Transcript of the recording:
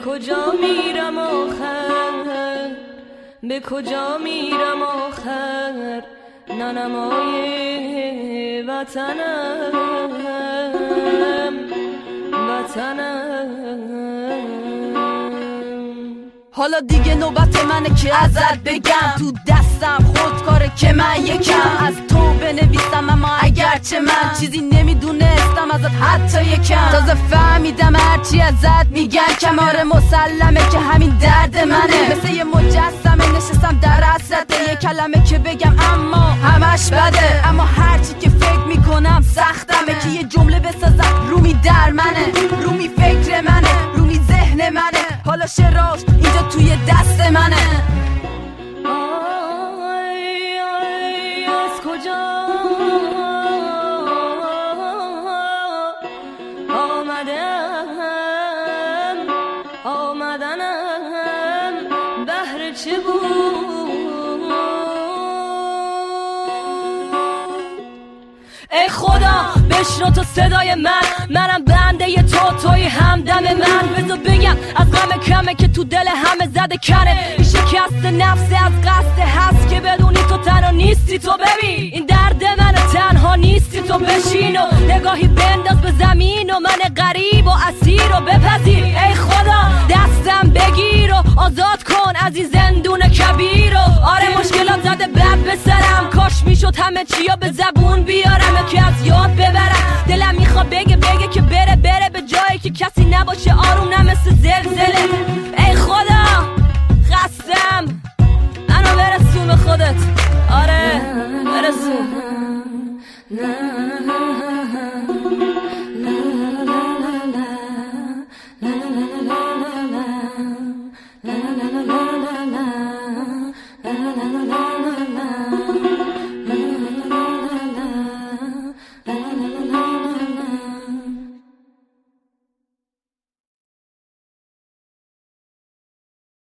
کجا میرم آخر، به کجا میرم آخر، ننمای وطنم وطنم. حالا دیگه نوبت منه که ازت بگم، تو دستم خودکاره که من یکم از تو بنویسم، اما اگرچه من چیزی نمیدونستم ازت حتی یکم، تازه فهمیدم هرچی ازت میگن کماره مسلمه که همین درد منه، مثل یه مجسمه نشستم در حسرت یه کلمه که بگم اما همش بده، اما هرچی که فکر میکنم سختمه که یه جمله بسازم رومی در منه، رومی فکر منه، رومی ذهن منه، حالا شعراش اینجا توی دست منه. آی آی از کجا آمدنم بهر چه بود؟ ای خدا بشنو تو صدای منم بنده ی توی همدم من، بذار بگم از غم کمه که تو دل همه زده کنه، این شکست نفس از قصد هست که بدونی تو تنها نیستی، تو ببین این درد من تنها نیستی، تو بشین و نگاهی بنداز به زمین و من غریب و اسیر و بپذیر، ای خدا دستم بگیر و آزاد کن از این زندون کبیر و آره مشکلات زده بد به سرم، کاش میشد همه چیا به زبون بیارم که از یاد ببرم، دلم میخواد بگه که بره به جایی که کسی نباشه، آروم نه مثل زلزله